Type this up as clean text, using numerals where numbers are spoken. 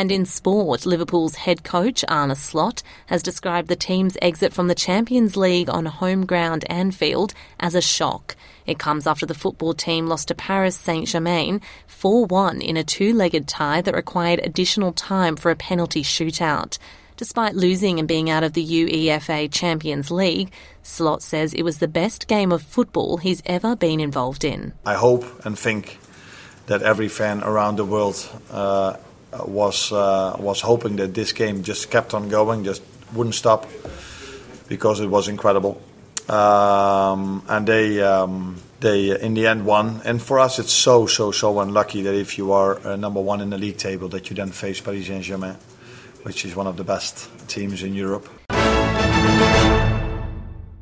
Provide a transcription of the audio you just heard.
And in sport, Liverpool's head coach Arne Slot has described the team's exit from the Champions League on home ground Anfield as a shock. It comes after the football team lost to Paris Saint-Germain 4-1 in a two-legged tie that required additional time for a penalty shootout. Despite losing and being out of the UEFA Champions League, Slot says it was the best game of football he's ever been involved in. I hope and think that every fan around the world was hoping that this game just kept on going, just wouldn't stop, because it was incredible. And they in the end won. And for us, it's so unlucky that if you are number one in the league table, that you then face Paris Saint-Germain, which is one of the best teams in Europe.